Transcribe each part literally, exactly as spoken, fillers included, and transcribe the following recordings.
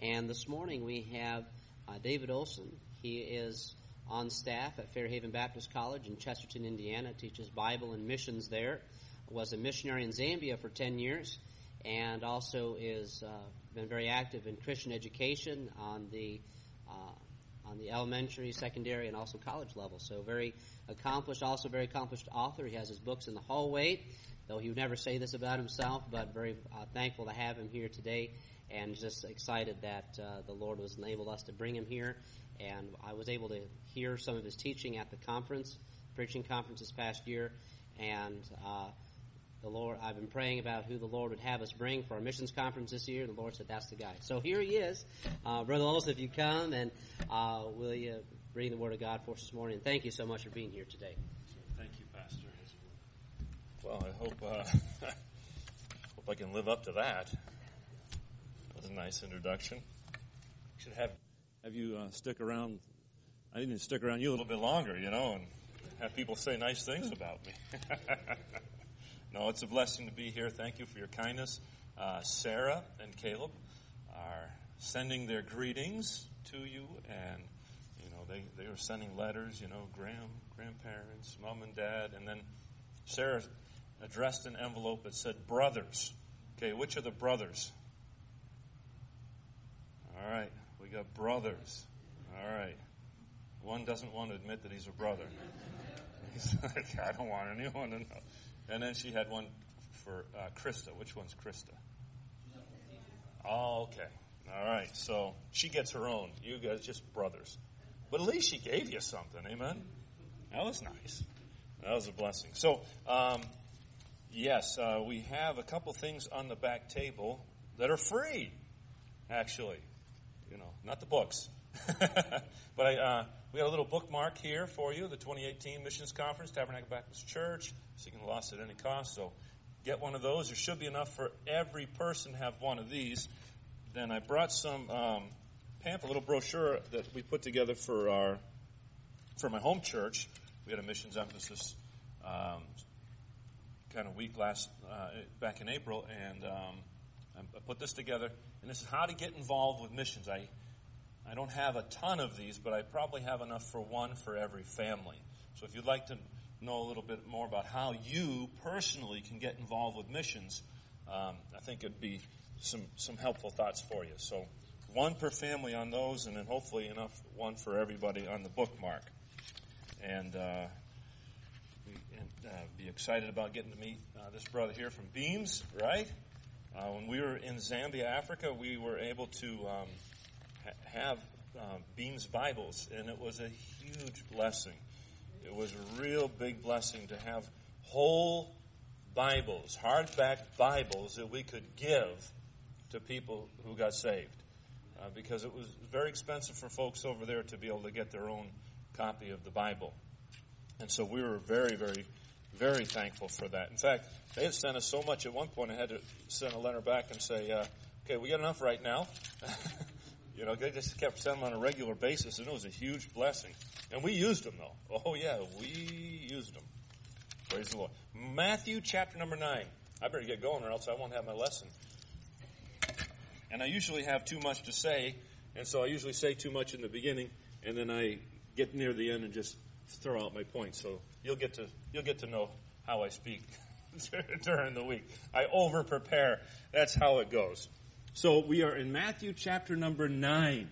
And this morning we have uh, David Olson. He is on staff at Fairhaven Baptist College in Chesterton, Indiana, teaches Bible and missions there, was a missionary in Zambia for ten years, and also is uh, been very active in Christian education on the uh, on the elementary, secondary, and also college level. So very accomplished, also very accomplished author. He has his books in the hallway, though he would never say this about himself, but very uh, thankful to have him here today, and just excited that uh, the Lord was enabled us to bring him here. And I was able to hear some of his teaching at the conference, preaching conference this past year, and uh, the Lord, I've been praying about who the Lord would have us bring for our missions conference this year. The Lord said, that's the guy. So here he is. Uh, Brother Olson, if you come, and uh, will you bring the Word of God for us this morning? And thank you so much for being here today. Thank you, Pastor. Well, I hope uh, hope I can live up to that. That was a nice introduction. I should have have you uh, stick around. I need to stick around you a little bit longer, you know, and have people say nice things about me. No, it's a blessing to be here. Thank you for your kindness. Uh, Sarah and Caleb are sending their greetings to you, and you know they they were sending letters. You know, grand grandparents, mom and dad, and then Sarah addressed an envelope that said brothers. Okay, which are the brothers? All right, we got brothers. All right, one doesn't want to admit that he's a brother. He's like, I don't want anyone to know. And then she had one for uh, Krista. Which one's Krista? Oh, okay. All right. So she gets her own. You guys just brothers. But at least she gave you something. Amen? That was nice. That was a blessing. So, um, yes, uh, we have a couple things on the back table that are free, actually. You know, not the books. But I, uh, we got a little bookmark here for you, the twenty eighteen Missions Conference, Tabernacle Baptist Church, seeking the lost at any cost. So get one of those. There should be enough for every person to have one of these. Then I brought some um, pamphlet, a little brochure that we put together for our for my home church. We had a missions emphasis um, kind of week last uh, back in April, and um, I put this together. And this is how to get involved with missions. I I don't have a ton of these, but I probably have enough for one for every family. So if you'd like to know a little bit more about how you personally can get involved with missions, um, I think it'd be some, some helpful thoughts for you. So one per family on those, and then hopefully enough one for everybody on the bookmark. And, uh, we, and uh, be excited about getting to meet uh, this brother here from Beams, right? Uh, when we were in Zambia, Africa, we were able to um, have uh, Beams Bibles, and it was a huge blessing. It was a real big blessing to have whole Bibles, hardback Bibles that we could give to people who got saved, uh, because it was very expensive for folks over there to be able to get their own copy of the Bible. And so we were very, very, very thankful for that. In fact, they had sent us so much at one point I had to send a letter back and say, uh, okay, we got enough right now. You know, they just kept sending them on a regular basis, and it was a huge blessing. And we used them, though. Oh, yeah, we used them. Praise the Lord. Matthew chapter number nine. I better get going or else I won't have my lesson. And I usually have too much to say, and so I usually say too much in the beginning, and then I get near the end and just throw out my points. So you'll get to you'll get to know how I speak during the week. I over-prepare. That's how it goes. So we are in Matthew chapter number nine.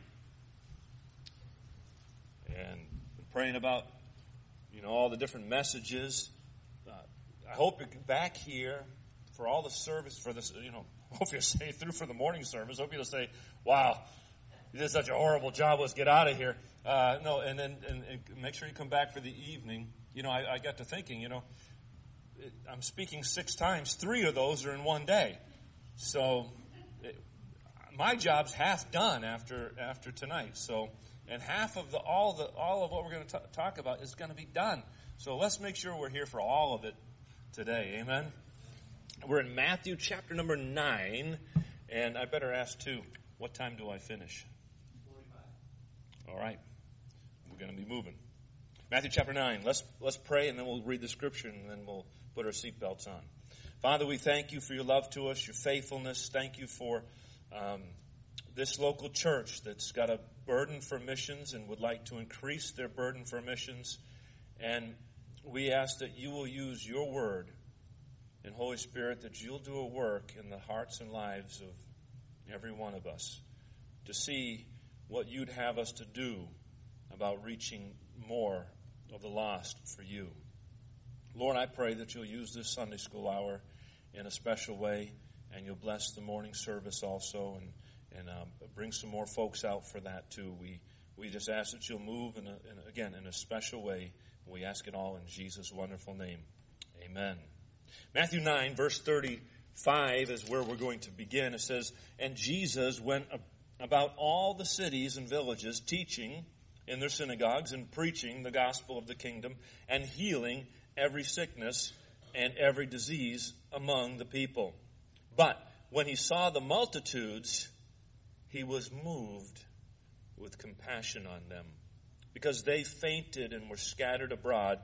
And praying about, you know, all the different messages. Uh, I hope you're back here for all the service, for this, you know, hope you'll stay through for the morning service. Hope you'll say, wow, you did such a horrible job, let's get out of here. Uh, no, and then and, and make sure you come back for the evening. You know, I, I got to thinking, you know, it, I'm speaking six times. Three of those are in one day. So it, my job's half done after after tonight. So, and half of the all the all of what we're going to t- talk about is going to be done. So let's make sure we're here for all of it today. Amen. We're in Matthew chapter number nine, and I better ask too, what time do I finish? forty-five. All right, we're going to be moving. Matthew chapter nine. Let's let's pray, and then we'll read the scripture, and then we'll put our seatbelts on. Father, we thank you for your love to us, your faithfulness. Thank you for um, this local church that's got a burden for missions and would like to increase their burden for missions. And we ask that you will use your word and Holy Spirit, that you'll do a work in the hearts and lives of every one of us to see what you'd have us to do about reaching more of the lost for you. Lord, I pray that you'll use this Sunday school hour in a special way, and you'll bless the morning service also, and and um, bring some more folks out for that too. We we just ask that you'll move, in a, in a, again, in a special way. We ask it all in Jesus' wonderful name. Amen. Matthew nine, verse thirty-five is where we're going to begin. It says, "And Jesus went about all the cities and villages, teaching in their synagogues and preaching the gospel of the kingdom and healing every sickness and every disease among the people. But when he saw the multitudes, he was moved with compassion on them, because they fainted and were scattered abroad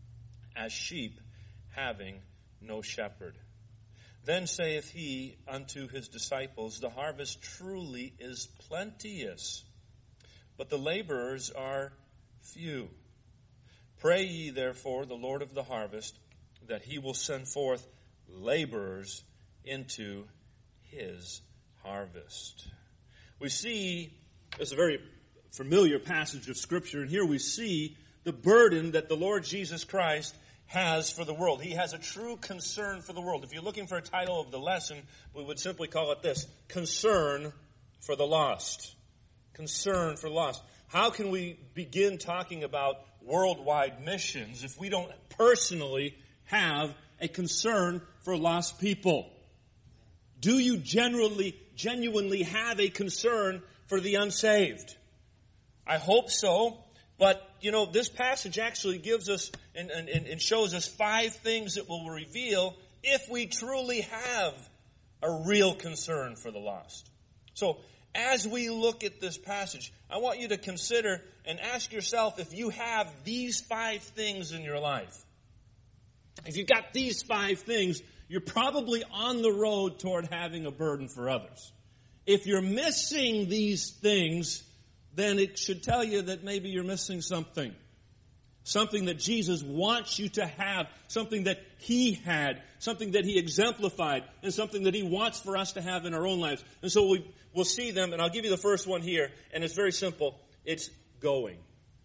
as sheep having no shepherd. Then saith he unto his disciples, The harvest truly is plenteous, but the laborers are few. Pray ye therefore the Lord of the harvest, that he will send forth laborers into his harvest." We see, it's a very familiar passage of Scripture, and here we see the burden that the Lord Jesus Christ has for the world. He has a true concern for the world. If you're looking for a title of the lesson, we would simply call it this: Concern for the Lost. Concern for the lost. How can we begin talking about worldwide missions if we don't personally have a concern for lost people? Do you generally, genuinely have a concern for the unsaved? I hope so. But, you know, this passage actually gives us and, and, and shows us five things that will reveal if we truly have a real concern for the lost. So, as we look at this passage, I want you to consider and ask yourself if you have these five things in your life. If you've got these five things, you're probably on the road toward having a burden for others. If you're missing these things, then it should tell you that maybe you're missing something. Something that Jesus wants you to have, something that he had, something that he exemplified, and something that he wants for us to have in our own lives. And so we, we'll see them, and I'll give you the first one here, and it's very simple. It's going.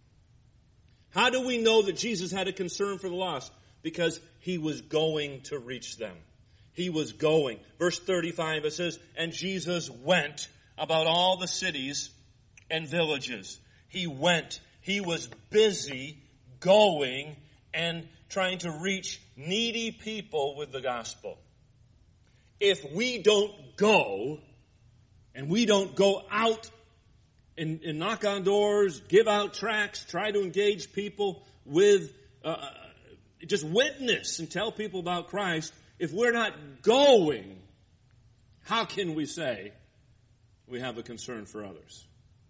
How do we know that Jesus had a concern for the lost? Because he was going to reach them. He was going. Verse thirty-five, it says, "And Jesus went about all the cities and villages." He went. He was busy going and trying to reach needy people with the gospel. If we don't go, and we don't go out and, and knock on doors, give out tracts, try to engage people with, uh, just witness and tell people about Christ, if we're not going, how can we say we have a concern for others?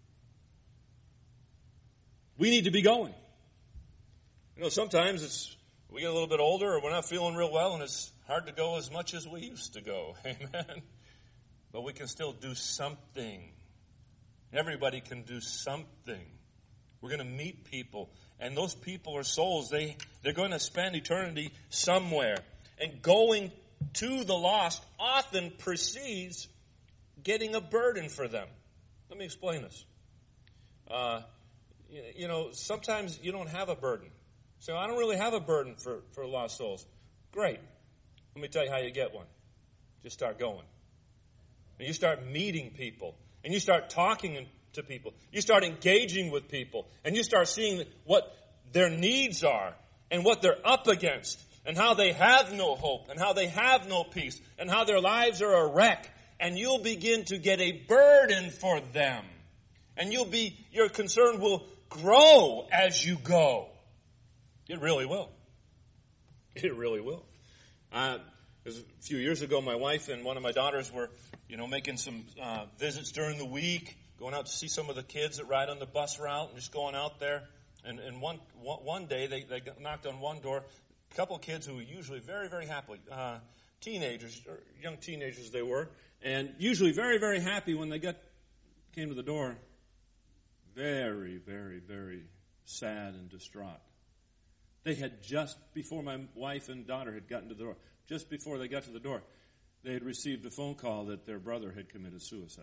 We need to be going. You know, sometimes it's we get a little bit older or we're not feeling real well and it's hard to go as much as we used to go. Amen. But we can still do something. Everybody can do something. We're going to meet people. And those people are souls. They, they're going to spend eternity somewhere. And going to the lost often precedes getting a burden for them. Let me explain this. Uh, you, you know, sometimes you don't have a burden. So I don't really have a burden for, for lost souls. Great. Let me tell you how you get one. Just start going. And you start meeting people. And you start talking to people. You start engaging with people. And you start seeing what their needs are and what they're up against and how they have no hope and how they have no peace and how their lives are a wreck. And you'll begin to get a burden for them. And you'll be, your concern will grow as you go. It really will. It really will. Uh, a few years ago, my wife and one of my daughters were, you know, making some uh, visits during the week, going out to see some of the kids that ride on the bus route, and just going out there. And, and one, one one day, they, they knocked on one door. A couple of kids who were usually very, very happy, uh, teenagers, or young teenagers they were, and usually very, very happy when they got came to the door very, very, very sad and distraught. They had just, before my wife and daughter had gotten to the door, just before they got to the door, they had received a phone call that their brother had committed suicide.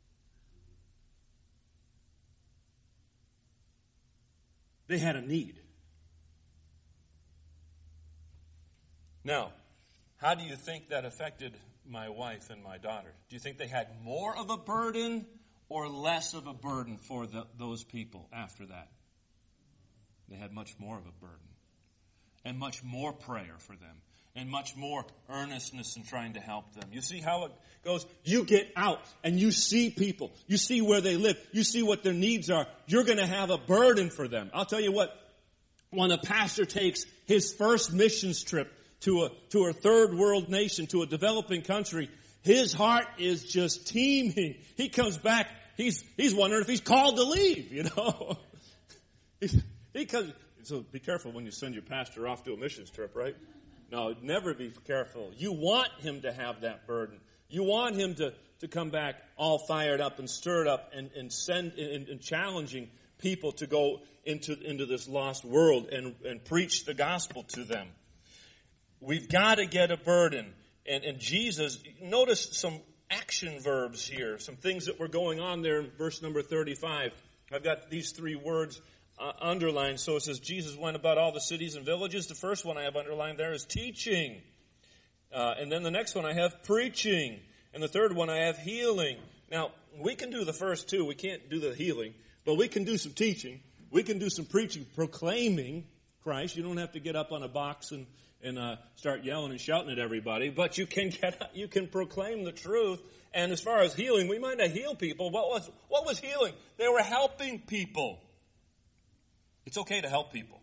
They had a need. Now, how do you think that affected my wife and my daughter? Do you think they had more of a burden or less of a burden for the, those people after that? They had much more of a burden and much more prayer for them and much more earnestness in trying to help them. You see how it goes? You get out and you see people. You see where they live. You see what their needs are. You're going to have a burden for them. I'll tell you what, when a pastor takes his first missions trip to a, to a third world nation, to a developing country, his heart is just teeming. He comes back, he's, he's wondering if he's called to leave, you know. he comes, so be careful when you send your pastor off to a missions trip, right? No, never be careful. You want him to have that burden. You want him to, to come back all fired up and stirred up and, and send and, and challenging people to go into, into this lost world and, and preach the gospel to them. We've got to get a burden. And, and Jesus, notice some action verbs here, some things that were going on there in verse number thirty-five. I've got these three words uh, underlined. So it says, Jesus went about all the cities and villages. The first one I have underlined there is teaching. Uh, and then the next one I have preaching. And the third one I have healing. Now, we can do the first two. We can't do the healing. But we can do some teaching. We can do some preaching, proclaiming Christ. You don't have to get up on a box and and uh, start yelling and shouting at everybody, but you can get, you can proclaim the truth. And as far as healing, we might not heal people. What was what was healing? They were helping people. It's okay to help people.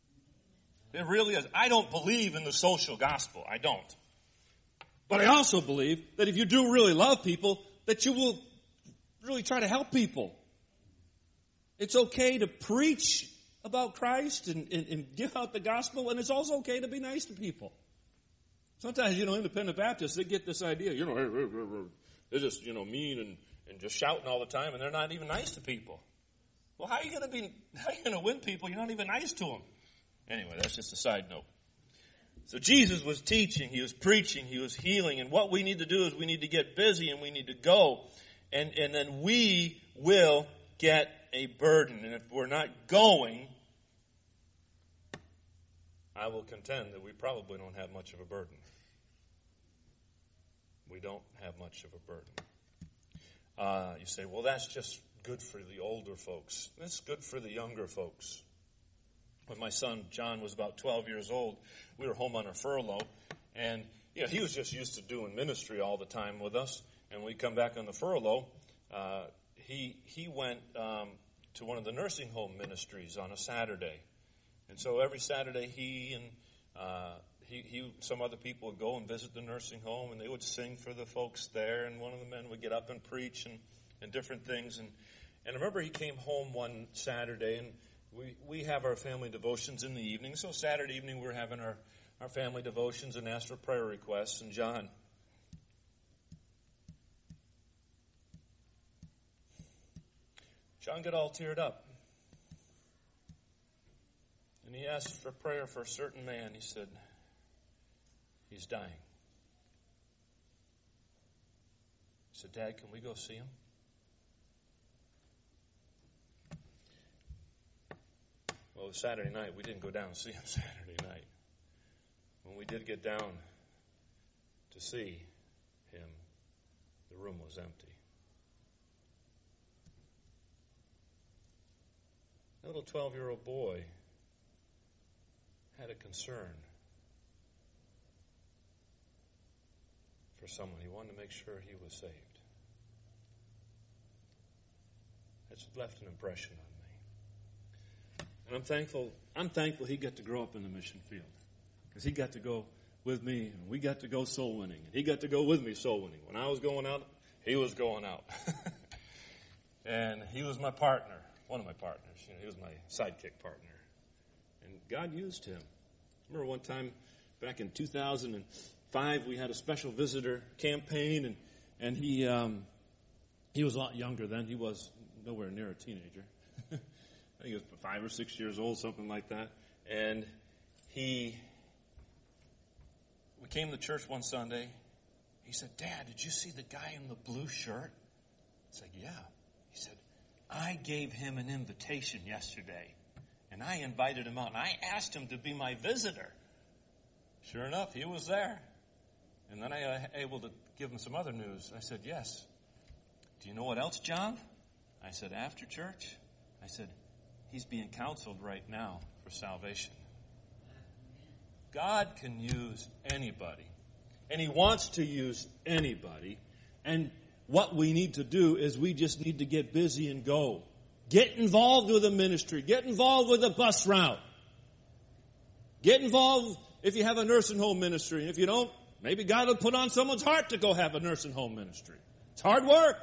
It really is. I don't believe in the social gospel. I don't. But I also believe that if you do really love people, that you will really try to help people. It's okay to preach about Christ and, and, and give out the gospel, and it's also okay to be nice to people. Sometimes, you know, independent Baptists, they get this idea, you know, they're just, you know, mean and, and just shouting all the time, and they're not even nice to people. Well, how are you going to be, how are you going to win people? You're not even nice to them. Anyway, that's just a side note. So Jesus was teaching, he was preaching, he was healing, and what we need to do is we need to get busy and we need to go, and, and then we will get a burden. And if we're not going, I will contend that we probably don't have much of a burden. We don't have much of a burden. Uh, you say, well, that's just good for the older folks. That's good for the younger folks. When my son John was about twelve years old, we were home on a furlough, and you know, he was just used to doing ministry all the time with us. And we come back on the furlough. Uh, he he went um, to one of the nursing home ministries on a Saturday, and so every Saturday he and uh, he, he some other people would go and visit the nursing home, and they would sing for the folks there. And one of the men would get up and preach and, and different things. And and I remember he came home one Saturday, and we we have our family devotions in the evening. So Saturday evening we were having our our family devotions and asked for prayer requests. And John. John got all teared up. And he asked for prayer for a certain man. He said, he's dying. He said, Dad, can we go see him? Well, it was Saturday night. We didn't go down and see him Saturday night. When we did get down to see him, the room was empty. That little twelve-year-old boy had a concern for someone. He wanted to make sure he was saved. It's left an impression on me. And I'm thankful, I'm thankful he got to grow up in the mission field. Because he got to go with me, and we got to go soul winning. And he got to go with me soul winning. When I was going out, he was going out. And he was my partner. One of my partners. You know, he was my sidekick partner. And God used him. I remember one time back in two thousand five, we had a special visitor campaign, and, and he um, He was a lot younger then. He was nowhere near a teenager. I think he was five or six years old, something like that. And he, we came to church one Sunday. He said, Dad, did you see the guy in the blue shirt? I said, yeah. He said, I gave him an invitation yesterday, and I invited him out, and I asked him to be my visitor. Sure enough, he was there. And then I was able to give him some other news. I said, yes. Do you know what else, John? I said, after church? I said, he's being counseled right now for salvation. God can use anybody. And he wants to use anybody. And what we need to do is we just need to get busy and go. Get involved with a ministry. Get involved with a bus route. Get involved if you have a nursing home ministry. And if you don't, maybe God will put on someone's heart to go have a nursing home ministry. It's hard work.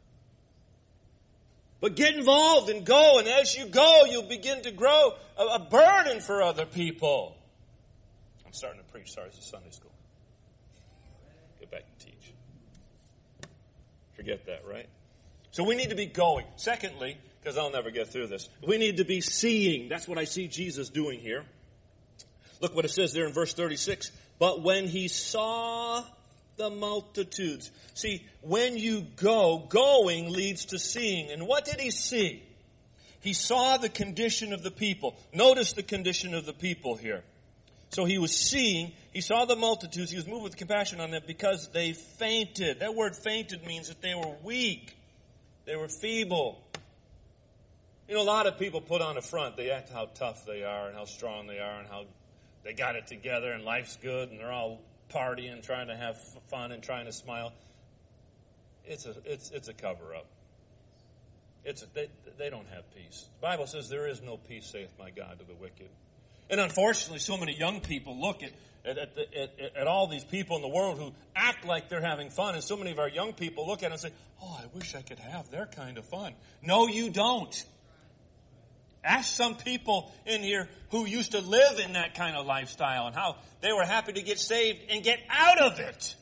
But get involved and go. And as you go, you'll begin to grow a, a burden for other people. I'm starting to preach. Sorry, it's a Sunday school. Get back and teach. Forget that, right? So we need to be going. Secondly, because I'll never get through this, we need to be seeing. That's what I see Jesus doing here. Look what it says there in verse thirty-six. But when he saw the multitudes. See, when you go, going leads to seeing. And what did he see? He saw the condition of the people. Notice the condition of the people here. So he was seeing, he saw the multitudes, he was moved with compassion on them because they fainted. That word fainted means that they were weak. They were feeble. You know, a lot of people put on a front. They act how tough they are and how strong they are and how they got it together and life's good and they're all partying, trying to have fun and trying to smile. It's a, it's, it's a cover-up. It's a, they, they don't have peace. The Bible says there is no peace, saith my God, to the wicked. And unfortunately, so many young people look at, at, at, at, at all these people in the world who act like they're having fun. And so many of our young people look at it and say, oh, I wish I could have their kind of fun. No, you don't. Ask some people in here who used to live in that kind of lifestyle and how they were happy to get saved and get out of it.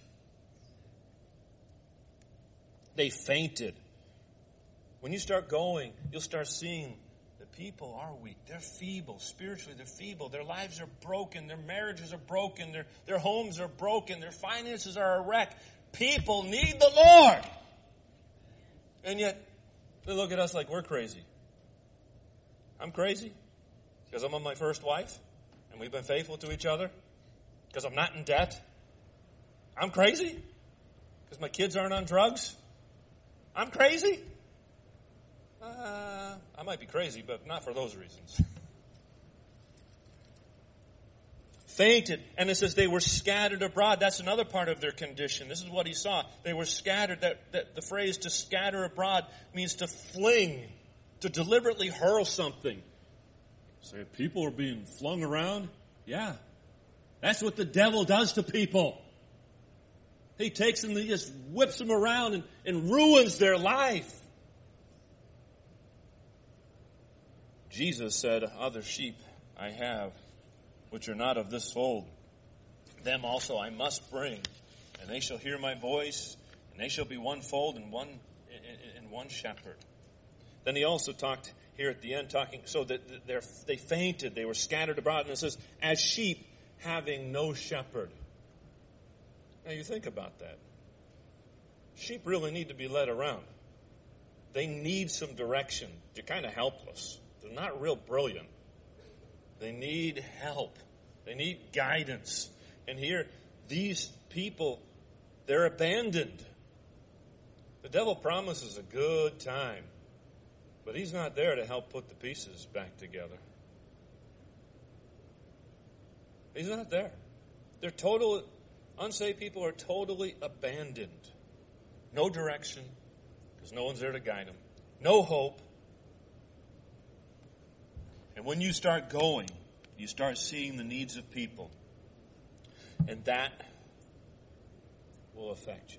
They fainted. When you start going, you'll start seeing people are weak. They're feeble. Spiritually, they're feeble. Their lives are broken. Their marriages are broken. Their, their homes are broken. Their finances are a wreck. People need the Lord. And yet, they look at us like we're crazy. I'm crazy because I'm on my first wife and we've been faithful to each other because I'm not in debt. I'm crazy because my kids aren't on drugs. I'm crazy. Uh, I might be crazy, but not for those reasons. Fainted. And it says they were scattered abroad. That's another part of their condition. This is what he saw. They were scattered. That, that the phrase to scatter abroad means to fling, to deliberately hurl something. Say, people are being flung around? Yeah. That's what the devil does to people. He takes them and he just whips them around and, and ruins their life. Jesus said, other sheep I have, which are not of this fold. Them also I must bring, and they shall hear my voice, and they shall be one fold and one and one shepherd. Then he also talked here at the end, talking so that they fainted, they were scattered abroad, and it says, as sheep having no shepherd. Now you think about that. Sheep really need to be led around. They need some direction. They're kind of helpless. They're not real brilliant. They need help. They need guidance. And here, these people, they're abandoned. The devil promises a good time, but he's not there to help put the pieces back together. He's not there. They're total, unsaved people are totally abandoned. No direction, because no one's there to guide them. No hope. And when you start going, you start seeing the needs of people. And that will affect you.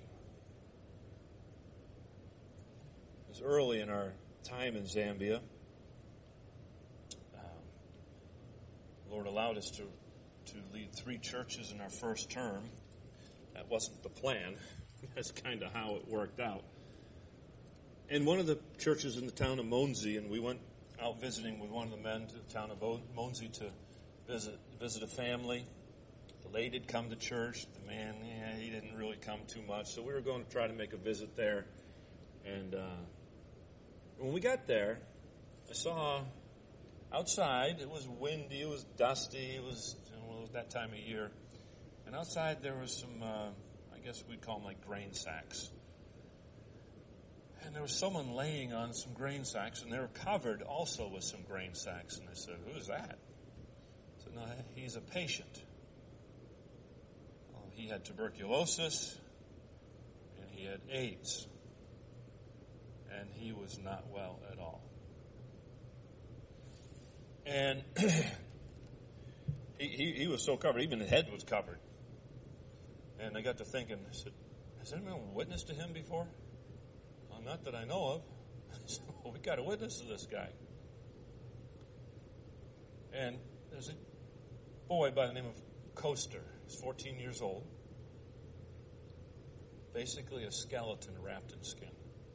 It was early in our time in Zambia. Um, the Lord allowed us to, to lead three churches in our first term. That wasn't the plan. That's kind of how it worked out. in one of the churches in the town of Mondsey, and we went out visiting with one of the men to the town of Mondsey to visit visit a family. The lady had come to church. The man, yeah, he didn't really come too much. So we were going to try to make a visit there. And uh, when we got there, I saw outside, it was windy, it was dusty, it was, you know, it was that time of year. And outside there was some, uh, I guess we'd call them like grain sacks. And there was someone laying on some grain sacks, and they were covered also with some grain sacks. And I said, "Who is that?" I said, "No, he's a patient. Well, he had tuberculosis, and he had AIDS, and he was not well at all." And he, he, he was so covered, even his head was covered. And I got to thinking, I said, "Has anyone witnessed to him before?" "Well, not that I know of." I said, "Well, we got a witness to this guy." And there's a boy by the name of Coaster. He's fourteen years old. Basically a skeleton wrapped in skin.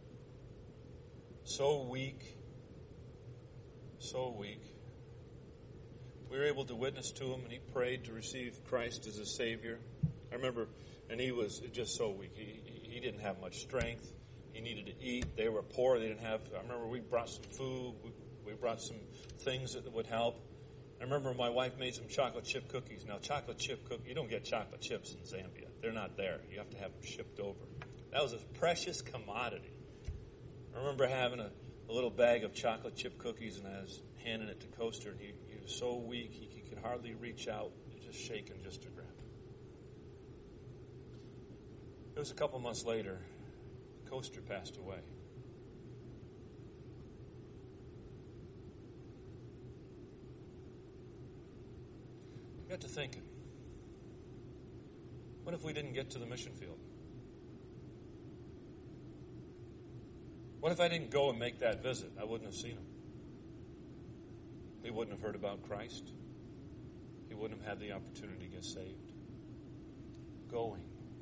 So weak. So weak. We were able to witness to him, and he prayed to receive Christ as his Savior. I remember, and he was just so weak. He, he didn't have much strength. He needed to eat. They were poor. They didn't have, I remember we brought some food. We, we brought some things that would help. I remember my wife made some chocolate chip cookies. Now, chocolate chip cookies, you don't get chocolate chips in Zambia. They're not there. You have to have them shipped over. That was a precious commodity. I remember having a, a little bag of chocolate chip cookies, and I was handing it to Coaster, and he, he was so weak he, he could hardly reach out, just shaking just to grab it. It was a couple months later, Coaster passed away. I got to thinking, what if we didn't get to the mission field? What if I didn't go and make that visit? I wouldn't have seen him. He wouldn't have heard about Christ. He wouldn't have had the opportunity to get saved. Going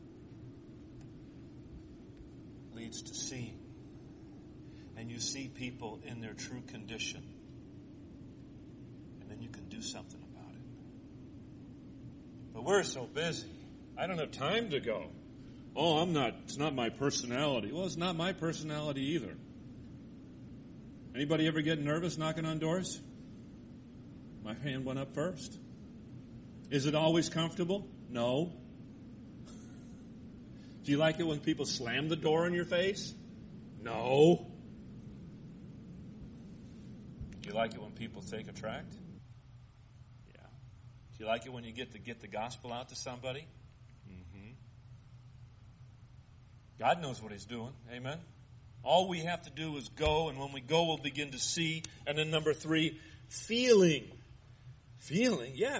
leads to seeing. And you see people in their true condition. And then you can do something about it. But we're so busy. I don't have time to go. Oh, I'm not, it's not my personality. Well, it's not my personality either. Anybody ever get nervous knocking on doors? My hand went up first. Is it always comfortable? No. Do you like it when people slam the door in your face? No. Do you like it when people take a tract? Yeah. Do you like it when you get to get the gospel out to somebody? Mm-hmm. God knows what He's doing. Amen. All we have to do is go, and when we go, we'll begin to see. And then number three, feeling. Feeling, yeah.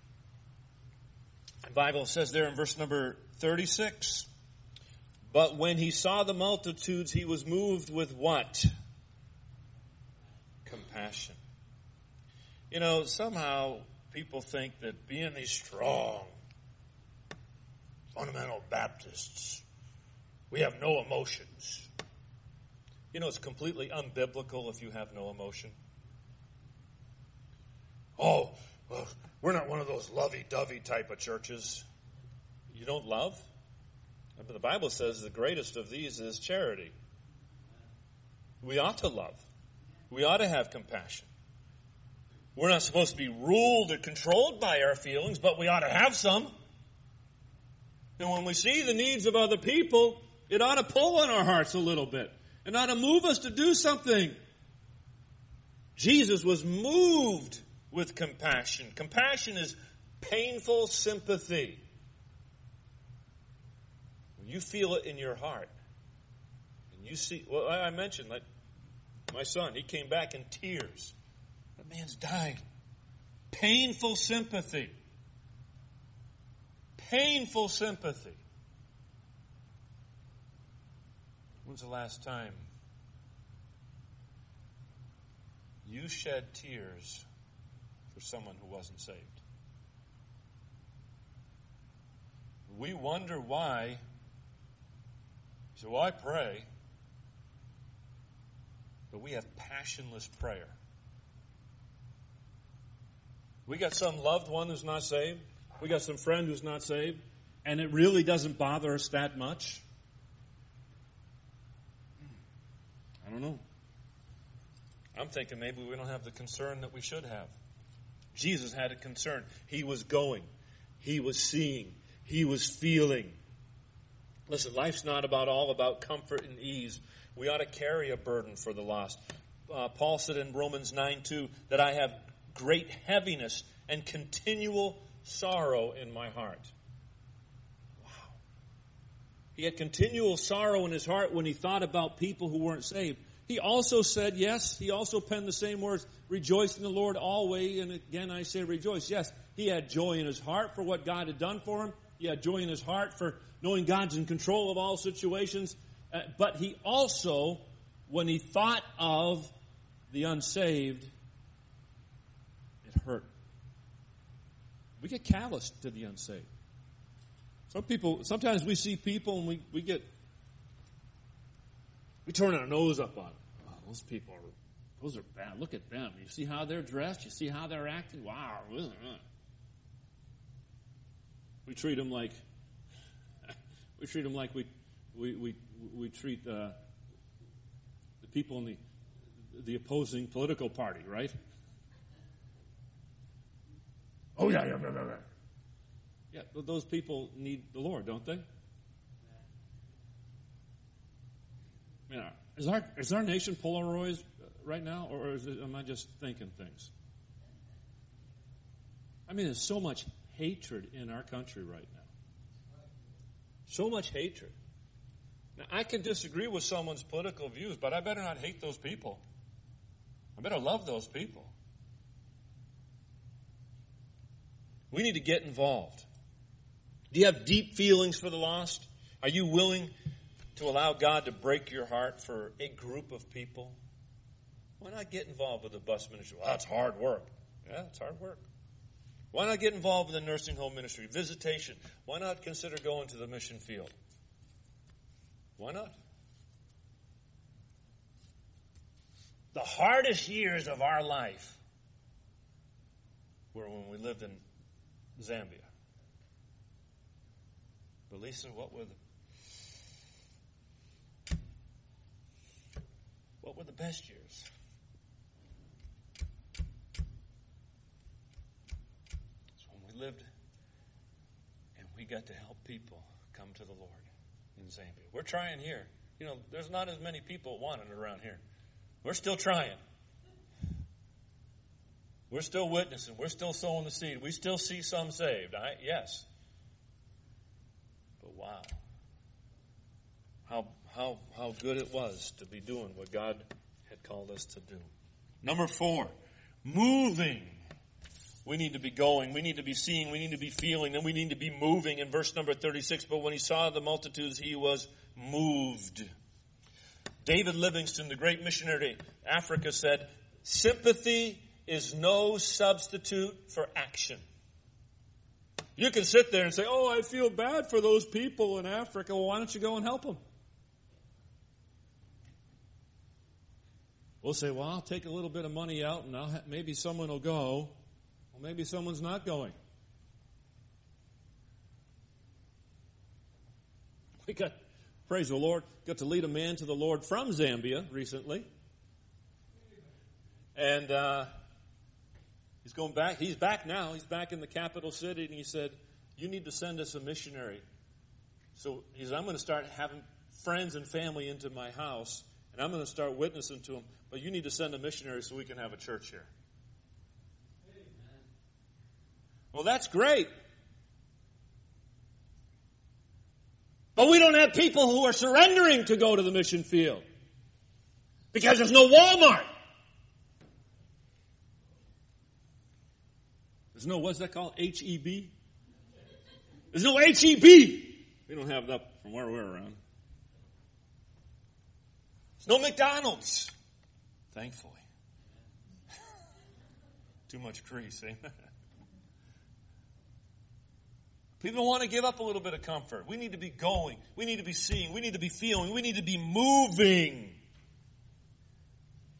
The Bible says there in verse number thirty-six, but when he saw the multitudes, he was moved with what? Compassion. You know, somehow people think that being these strong, fundamental Baptists, we have no emotions. You know, it's completely unbiblical if you have no emotion. Oh, well, we're not one of those lovey-dovey type of churches. You don't love? But the Bible says the greatest of these is charity. We ought to love. We ought to have compassion. We're not supposed to be ruled or controlled by our feelings, but we ought to have some. And when we see the needs of other people, it ought to pull on our hearts a little bit. It ought to move us to do something. Jesus was moved with compassion. Compassion is painful sympathy. When you feel it in your heart, and you see, well, I mentioned, like my son, he came back in tears. That man's dying. Painful sympathy. Painful sympathy. When's the last time you shed tears for someone who wasn't saved? We wonder why. So, well, I pray. but we have passionless prayer. We got some loved one who's not saved. We got some friend who's not saved. And it really doesn't bother us that much. I don't know. I'm thinking maybe we don't have the concern that we should have. Jesus had a concern. He was going. He was seeing. He was feeling. Listen, life's not about all about comfort and ease. We ought to carry a burden for the lost. Uh, Paul said in Romans nine two that I have great heaviness and continual sorrow in my heart. Wow. He had continual sorrow in his heart when he thought about people who weren't saved. He also said, yes, he also penned the same words, rejoice in the Lord always. And again, I say rejoice. Yes, he had joy in his heart for what God had done for him. He had joy in his heart for knowing God's in control of all situations. Uh, but he also, when he thought of the unsaved, it hurt. We get calloused to the unsaved. Some people, sometimes we see people and we, we get, we turn our nose up on them. Oh, those people are, those are bad. Look at them. You see how they're dressed? You see how they're acting? Wow. We treat them like, we treat them like we, we, we, we treat uh, the people in the, the opposing political party, right? Oh, yeah, yeah, yeah, yeah. Yeah, but those people need the Lord, don't they? I mean, is our, is our nation polarized right now, or is it, am I just thinking things? I mean, there's so much hatred in our country right now. So much hatred. Now, I can disagree with someone's political views, but I better not hate those people. I better love those people. We need to get involved. Do you have deep feelings for the lost? Are you willing to allow God to break your heart for a group of people? Why not get involved with the bus ministry? Well, that's hard work. Yeah, it's hard work. Why not get involved with the nursing home ministry? Visitation. Why not consider going to the mission field? Why not? The hardest years of our life were when we lived in Zambia. But Lisa, what were the what were the best years? It's when we lived and we got to help people come to the Lord in Zambia. We're trying here. You know, there's not as many people wanting it around here. We're still trying. We're still witnessing. We're still sowing the seed. We still see some saved. I, yes. But wow. How, how, how good it was to be doing what God had called us to do. Number four, moving. We need to be going. We need to be seeing. We need to be feeling. Then we need to be moving. In verse number thirty-six, but when he saw the multitudes, he was moved. David Livingstone, the great missionary to Africa, said, sympathy is no substitute for action. You can sit there and say, oh, I feel bad for those people in Africa. Well, why don't you go and help them? We'll say, well, I'll take a little bit of money out and I'll ha- maybe someone will go. Well, maybe someone's not going. We got, praise the Lord, got to lead a man to the Lord from Zambia recently. And uh, he's going back. He's back now. He's back in the capital city. And he said, you need to send us a missionary. So he said, I'm going to start having friends and family into my house. And I'm going to start witnessing to them. But you need to send a missionary so we can have a church here. Amen. Well, that's great. But we don't have people who are surrendering to go to the mission field. Because there's no Walmart. There's no, what's that called? H E B? There's no H E B. We don't have that from where we're around. There's no McDonald's. Thankfully. Too much grease, eh? People don't want to give up a little bit of comfort. We need to be going. We need to be seeing. We need to be feeling. We need to be moving.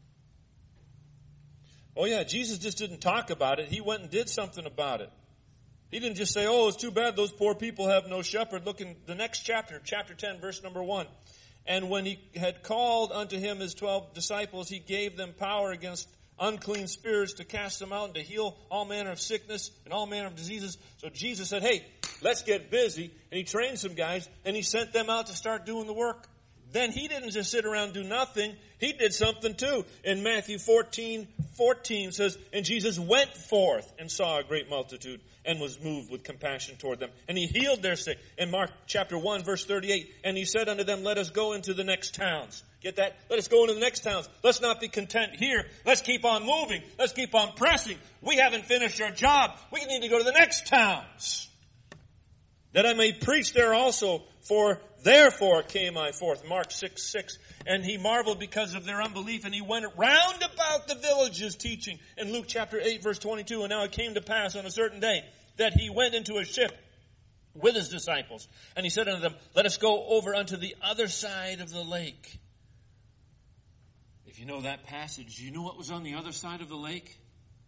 Oh yeah, Jesus just didn't talk about it. He went and did something about it. He didn't just say, oh, it's too bad those poor people have no shepherd. Look in the next chapter, chapter ten, verse number one. And when he had called unto him his twelve disciples, he gave them power against unclean spirits to cast them out and to heal all manner of sickness and all manner of diseases. So Jesus said, hey, let's get busy. And he trained some guys and he sent them out to start doing the work. Then he didn't just sit around and do nothing. He did something too. In Matthew fourteen, fourteen says, and Jesus went forth and saw a great multitude and was moved with compassion toward them. And he healed their sick. In Mark chapter one, verse thirty-eight, and he said unto them, let us go into the next towns. Get that? Let us go into the next towns. Let's not be content here. Let's keep on moving. Let's keep on pressing. We haven't finished our job. We need to go to the next towns. That I may preach there also, for therefore came I forth. Mark six, six. And he marveled because of their unbelief, and he went round about the villages teaching. In Luke chapter eight, verse twenty-two, and now it came to pass on a certain day that he went into a ship with his disciples. And he said unto them, let us go over unto the other side of the lake. If you know that passage, you know what was on the other side of the lake?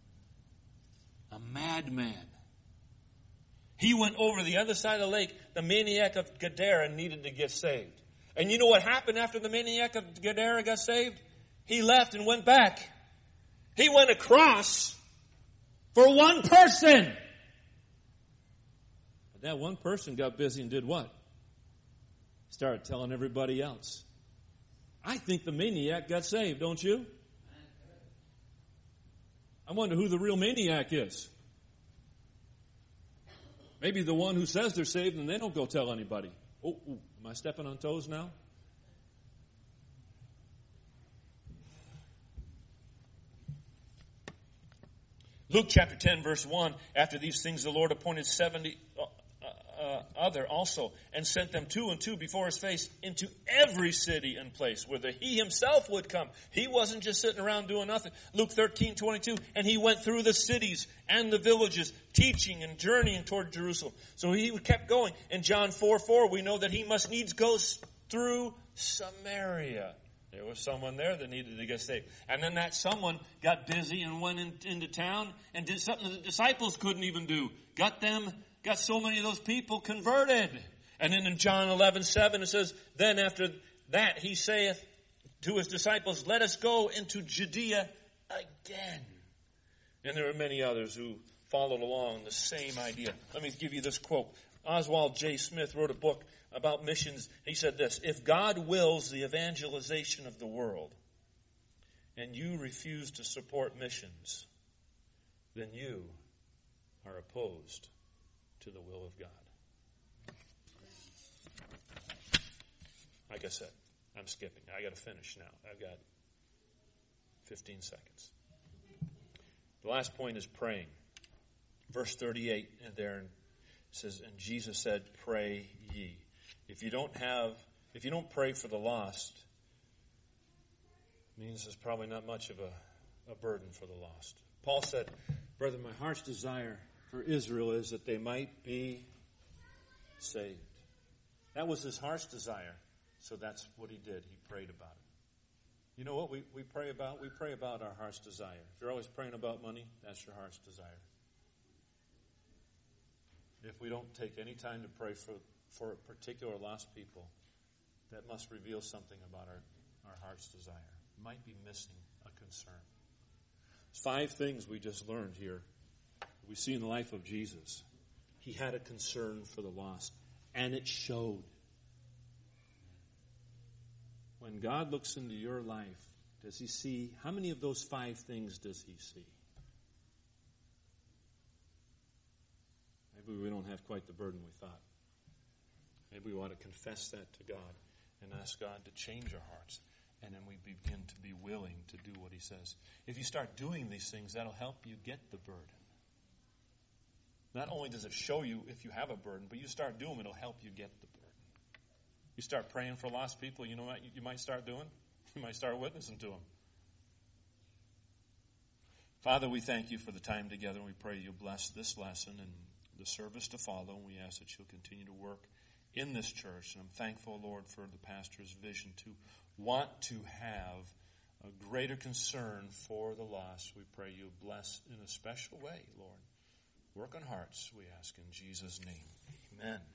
A madman. He went over the other side of the lake. The maniac of Gadara needed to get saved. And you know what happened after the maniac of Gadara got saved? He left and went back. He went across for one person. But that one person got busy and did what? Started telling everybody else. I think the maniac got saved, don't you? I wonder who the real maniac is. Maybe the one who says they're saved and they don't go tell anybody. Oh, ooh, am I stepping on toes now? Luke chapter ten, verse one, after these things the Lord appointed seventy uh, uh, other also, and sent them two and two before his face into every city and place, whither he himself would come. He wasn't just sitting around doing nothing. Luke thirteen, twenty-two, and he went through the cities and the villages, teaching and journeying toward Jerusalem. So he kept going. In John four, four, we know that he must needs go through Samaria. There was someone there that needed to get saved. And then that someone got busy and went in, into town and did something the disciples couldn't even do. Got them, got so many of those people converted. And then in John eleven, seven, it says, then after that he saith to his disciples, let us go into Judea again. And there are many others who followed along the same idea. Let me give you this quote. Oswald J. Smith wrote a book about missions. He said this, if God wills the evangelization of the world and you refuse to support missions, then you are opposed to the will of God. Like I said, I'm skipping. I got to finish now. I've got fifteen seconds. The last point is praying. Verse thirty-eight, and there it says, and Jesus said, pray ye. If you don't have, if you don't pray for the lost, it means there's probably not much of a, a burden for the lost. Paul said, brother, my heart's desire for Israel is that they might be saved. That was his heart's desire. So that's what he did. He prayed about it. You know what we, we pray about? We pray about our heart's desire. If you're always praying about money, that's your heart's desire. If we don't take any time to pray for, for particular lost people, that must reveal something about our, our heart's desire. It might be missing a concern. There's five things we just learned here we see in the life of Jesus. He had a concern for the lost, and it showed. When God looks into your life, does he see, how many of those five things does he see? Maybe we don't have quite the burden we thought. Maybe we want to confess that to God and ask God to change our hearts. And then we begin to be willing to do what he says. If you start doing these things, that'll help you get the burden. Not only does it show you if you have a burden, but you start doing them, it'll help you get the burden. You start praying for lost people, you know what you might start doing? You might start witnessing to them. Father, we thank you for the time together, and we pray you'll bless this lesson and the service to follow, and we ask that you'll continue to work in this church. And I'm thankful, Lord, for the pastor's vision to want to have a greater concern for the lost. We pray you bless in a special way, Lord. Work on hearts, we ask in Jesus' name. Amen.